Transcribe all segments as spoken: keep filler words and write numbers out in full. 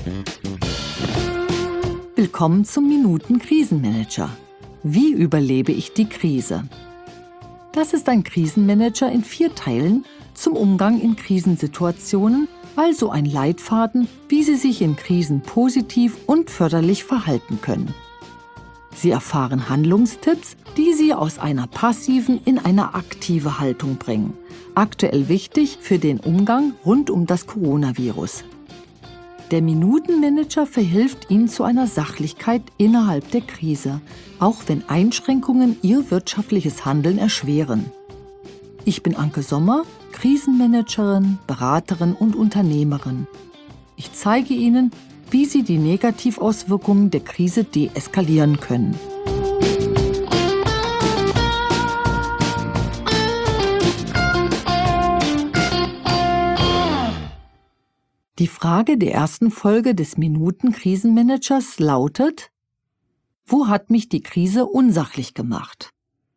Willkommen zum Minuten-Krisenmanager. Wie überlebe ich die Krise? Das ist ein Krisenmanager in vier Teilen zum Umgang in Krisensituationen, also ein Leitfaden, wie Sie sich in Krisen positiv und förderlich verhalten können. Sie erfahren Handlungstipps, die Sie aus einer passiven in eine aktive Haltung bringen. Aktuell wichtig für den Umgang rund um das Coronavirus. Der Minutenmanager verhilft Ihnen zu einer Sachlichkeit innerhalb der Krise, auch wenn Einschränkungen Ihr wirtschaftliches Handeln erschweren. Ich bin Anke Sommer, Krisenmanagerin, Beraterin und Unternehmerin. Ich zeige Ihnen, wie Sie die Negativauswirkungen der Krise deeskalieren können. Die Frage der ersten Folge des Minuten-Krisenmanagers lautet: Wo hat mich die Krise unsachlich gemacht?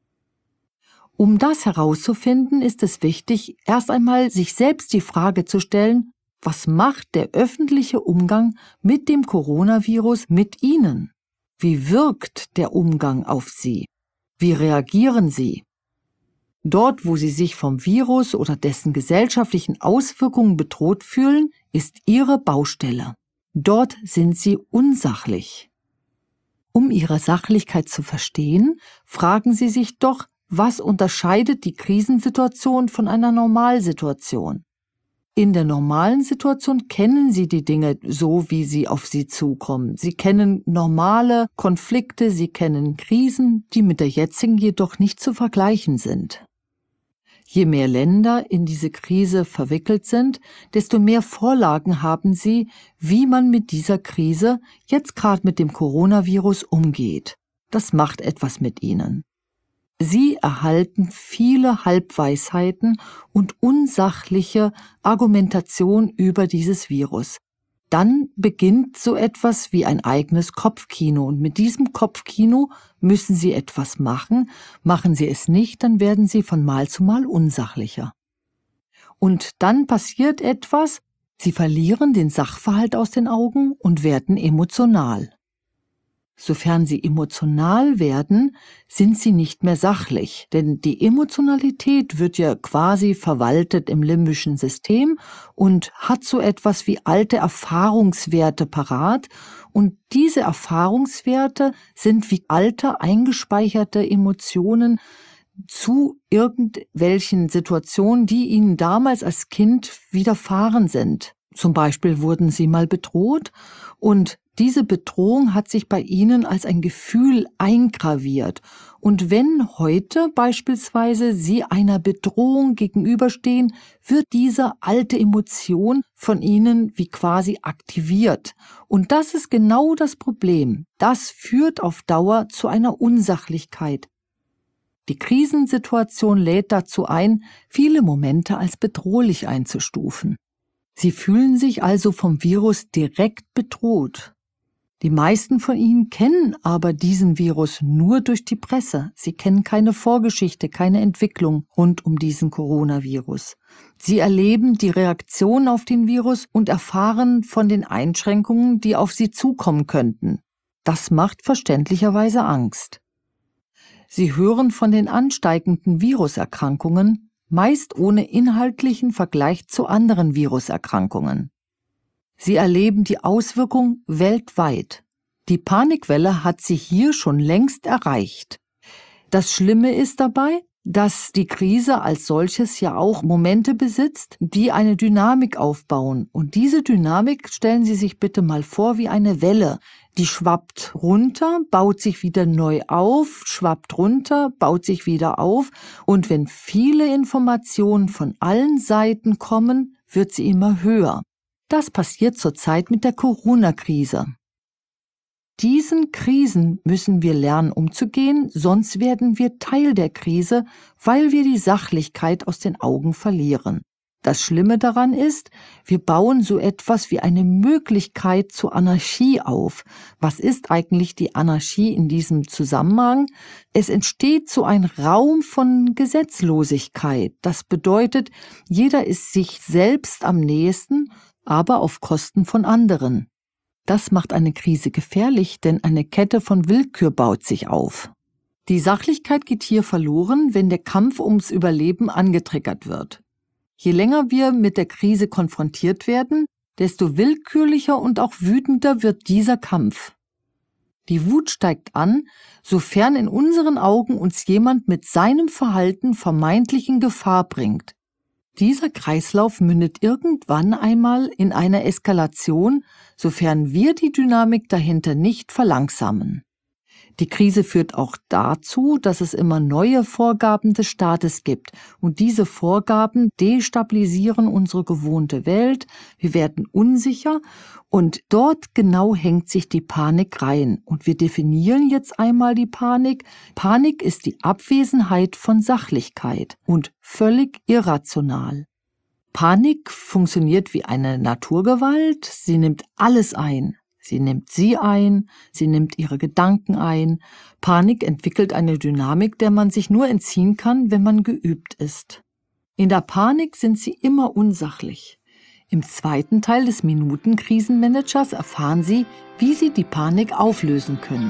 Um das herauszufinden, ist es wichtig, erst einmal sich selbst die Frage zu stellen: Was macht der öffentliche Umgang mit dem Coronavirus mit Ihnen? Wie wirkt der Umgang auf Sie? Wie reagieren Sie? Dort, wo Sie sich vom Virus oder dessen gesellschaftlichen Auswirkungen bedroht fühlen, ist Ihre Baustelle. Dort sind Sie unsachlich. Um Ihre Sachlichkeit zu verstehen, fragen Sie sich doch, was unterscheidet die Krisensituation von einer Normalsituation? In der normalen Situation kennen Sie die Dinge so, wie sie auf Sie zukommen. Sie kennen normale Konflikte, Sie kennen Krisen, die mit der jetzigen jedoch nicht zu vergleichen sind. Je mehr Länder in diese Krise verwickelt sind, desto mehr Vorlagen haben sie, wie man mit dieser Krise, jetzt gerade mit dem Coronavirus, umgeht. Das macht etwas mit ihnen. Sie erhalten viele Halbweisheiten und unsachliche Argumentation über dieses Virus. Dann beginnt so etwas wie ein eigenes Kopfkino, und mit diesem Kopfkino müssen Sie etwas machen. Machen Sie es nicht, dann werden Sie von Mal zu Mal unsachlicher. Und dann passiert etwas: Sie verlieren den Sachverhalt aus den Augen und werden emotional. Sofern Sie emotional werden, sind Sie nicht mehr sachlich, denn die Emotionalität wird ja quasi verwaltet im limbischen System und hat so etwas wie alte Erfahrungswerte parat, und diese Erfahrungswerte sind wie alte, eingespeicherte Emotionen zu irgendwelchen Situationen, die Ihnen damals als Kind widerfahren sind. Zum Beispiel wurden Sie mal bedroht, und diese Bedrohung hat sich bei Ihnen als ein Gefühl eingraviert. Und wenn heute beispielsweise Sie einer Bedrohung gegenüberstehen, wird diese alte Emotion von Ihnen wie quasi aktiviert. Und das ist genau das Problem. Das führt auf Dauer zu einer Unsachlichkeit. Die Krisensituation lädt dazu ein, viele Momente als bedrohlich einzustufen. Sie fühlen sich also vom Virus direkt bedroht. Die meisten von Ihnen kennen aber diesen Virus nur durch die Presse. Sie kennen keine Vorgeschichte, keine Entwicklung rund um diesen Coronavirus. Sie erleben die Reaktion auf den Virus und erfahren von den Einschränkungen, die auf Sie zukommen könnten. Das macht verständlicherweise Angst. Sie hören von den ansteigenden Viruserkrankungen, meist ohne inhaltlichen Vergleich zu anderen Viruserkrankungen. Sie erleben die Auswirkung weltweit. Die Panikwelle hat Sie hier schon längst erreicht. Das Schlimme ist dabei, dass die Krise als solches ja auch Momente besitzt, die eine Dynamik aufbauen. Und diese Dynamik, stellen Sie sich bitte mal vor, wie eine Welle. Die schwappt runter, baut sich wieder neu auf, schwappt runter, baut sich wieder auf. Und wenn viele Informationen von allen Seiten kommen, wird sie immer höher. Das passiert zurzeit mit der Corona-Krise. Diesen Krisen müssen wir lernen umzugehen, sonst werden wir Teil der Krise, weil wir die Sachlichkeit aus den Augen verlieren. Das Schlimme daran ist, wir bauen so etwas wie eine Möglichkeit zur Anarchie auf. Was ist eigentlich die Anarchie in diesem Zusammenhang? Es entsteht so ein Raum von Gesetzlosigkeit. Das bedeutet, jeder ist sich selbst am nächsten, aber auf Kosten von anderen. Das macht eine Krise gefährlich, denn eine Kette von Willkür baut sich auf. Die Sachlichkeit geht hier verloren, wenn der Kampf ums Überleben angetriggert wird. Je länger wir mit der Krise konfrontiert werden, desto willkürlicher und auch wütender wird dieser Kampf. Die Wut steigt an, sofern in unseren Augen uns jemand mit seinem Verhalten vermeintlich in Gefahr bringt. Dieser Kreislauf mündet irgendwann einmal in einer Eskalation, sofern wir die Dynamik dahinter nicht verlangsamen. Die Krise führt auch dazu, dass es immer neue Vorgaben des Staates gibt und diese Vorgaben destabilisieren unsere gewohnte Welt, wir werden unsicher und dort genau hängt sich die Panik rein und wir definieren jetzt einmal die Panik. Panik ist die Abwesenheit von Sachlichkeit und völlig irrational. Panik funktioniert wie eine Naturgewalt, sie nimmt alles ein. Sie nimmt sie ein, sie nimmt ihre Gedanken ein. Panik entwickelt eine Dynamik, der man sich nur entziehen kann, wenn man geübt ist. In der Panik sind sie immer unsachlich. Im zweiten Teil des Minuten-Krisenmanagers erfahren Sie, wie Sie die Panik auflösen können.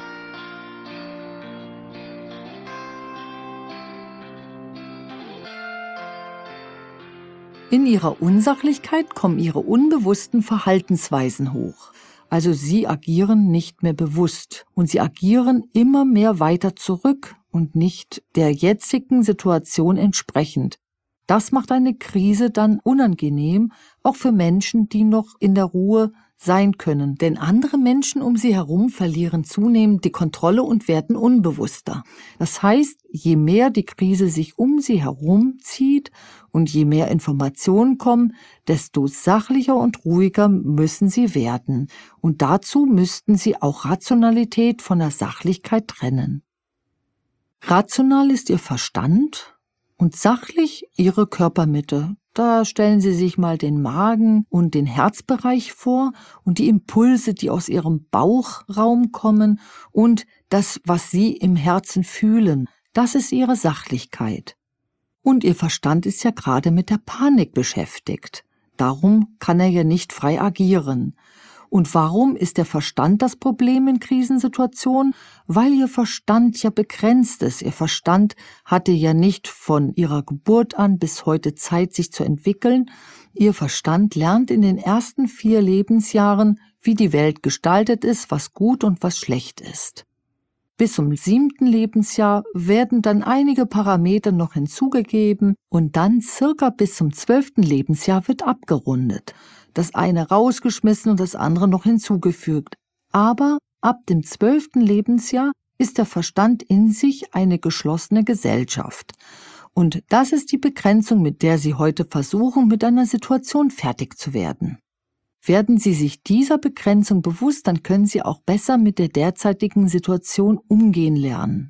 In ihrer Unsachlichkeit kommen ihre unbewussten Verhaltensweisen hoch. Also sie agieren nicht mehr bewusst und sie agieren immer mehr weiter zurück und nicht der jetzigen Situation entsprechend. Das macht eine Krise dann unangenehm, auch für Menschen, die noch in der Ruhe sein können. Denn andere Menschen um sie herum verlieren zunehmend die Kontrolle und werden unbewusster. Das heißt, je mehr die Krise sich um sie herum zieht und je mehr Informationen kommen, desto sachlicher und ruhiger müssen sie werden. Und dazu müssten sie auch Rationalität von der Sachlichkeit trennen. Rational ist ihr Verstand und sachlich ihre Körpermitte. Da stellen Sie sich mal den Magen und den Herzbereich vor und die Impulse, die aus Ihrem Bauchraum kommen und das, was Sie im Herzen fühlen, das ist Ihre Sachlichkeit. Und Ihr Verstand ist ja gerade mit der Panik beschäftigt. Darum kann er ja nicht frei agieren. Und warum ist der Verstand das Problem in Krisensituationen? Weil Ihr Verstand ja begrenzt ist. Ihr Verstand hatte ja nicht von Ihrer Geburt an bis heute Zeit, sich zu entwickeln. Ihr Verstand lernt in den ersten vier Lebensjahren, wie die Welt gestaltet ist, was gut und was schlecht ist. Bis zum siebten Lebensjahr werden dann einige Parameter noch hinzugegeben und dann circa bis zum zwölften Lebensjahr wird abgerundet. Das eine rausgeschmissen und das andere noch hinzugefügt. Aber ab dem zwölften Lebensjahr ist der Verstand in sich eine geschlossene Gesellschaft. Und das ist die Begrenzung, mit der Sie heute versuchen, mit einer Situation fertig zu werden. Werden Sie sich dieser Begrenzung bewusst, dann können Sie auch besser mit der derzeitigen Situation umgehen lernen.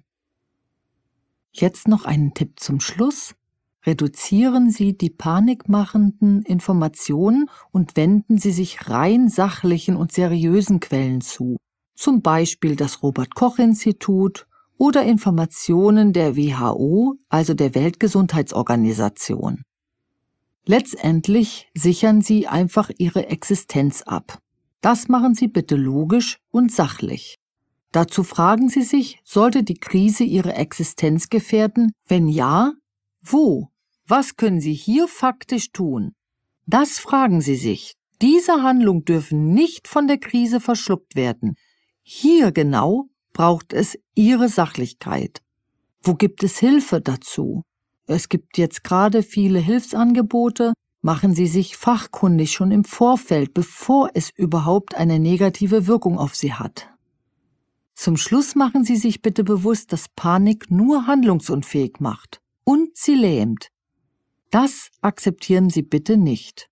Jetzt noch einen Tipp zum Schluss. Reduzieren Sie die panikmachenden Informationen und wenden Sie sich rein sachlichen und seriösen Quellen zu. Zum Beispiel das Robert-Koch-Institut oder Informationen der W H O, also der Weltgesundheitsorganisation. Letztendlich sichern Sie einfach Ihre Existenz ab. Das machen Sie bitte logisch und sachlich. Dazu fragen Sie sich, sollte die Krise Ihre Existenz gefährden? Wenn ja, wo? Was können Sie hier faktisch tun? Das fragen Sie sich. Diese Handlungen dürfen nicht von der Krise verschluckt werden. Hier genau braucht es Ihre Sachlichkeit. Wo gibt es Hilfe dazu? Es gibt jetzt gerade viele Hilfsangebote. Machen Sie sich fachkundig schon im Vorfeld, bevor es überhaupt eine negative Wirkung auf Sie hat. Zum Schluss machen Sie sich bitte bewusst, dass Panik nur handlungsunfähig macht und sie lähmt. Das akzeptieren Sie bitte nicht.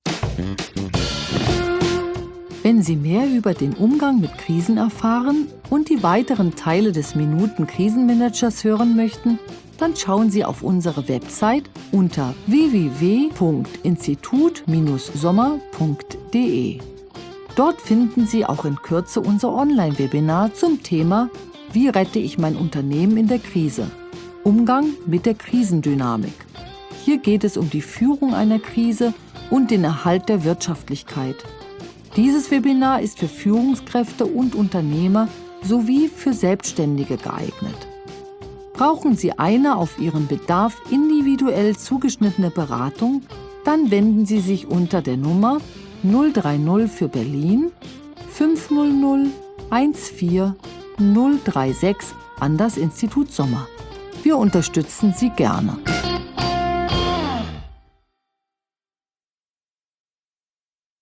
Wenn Sie mehr über den Umgang mit Krisen erfahren und die weiteren Teile des Minuten-Krisenmanagers hören möchten, dann schauen Sie auf unsere Website unter w w w punkt institut Bindestrich sommer punkt d e. Dort finden Sie auch in Kürze unser Online-Webinar zum Thema Wie rette ich mein Unternehmen in der Krise? Umgang mit der Krisendynamik. Hier geht es um die Führung einer Krise und den Erhalt der Wirtschaftlichkeit. Dieses Webinar ist für Führungskräfte und Unternehmer sowie für Selbstständige geeignet. Brauchen Sie eine auf Ihren Bedarf individuell zugeschnittene Beratung, dann wenden Sie sich unter der Nummer null drei null für Berlin fünf null null eins vier null drei sechs an das Institut Sommer. Wir unterstützen Sie gerne.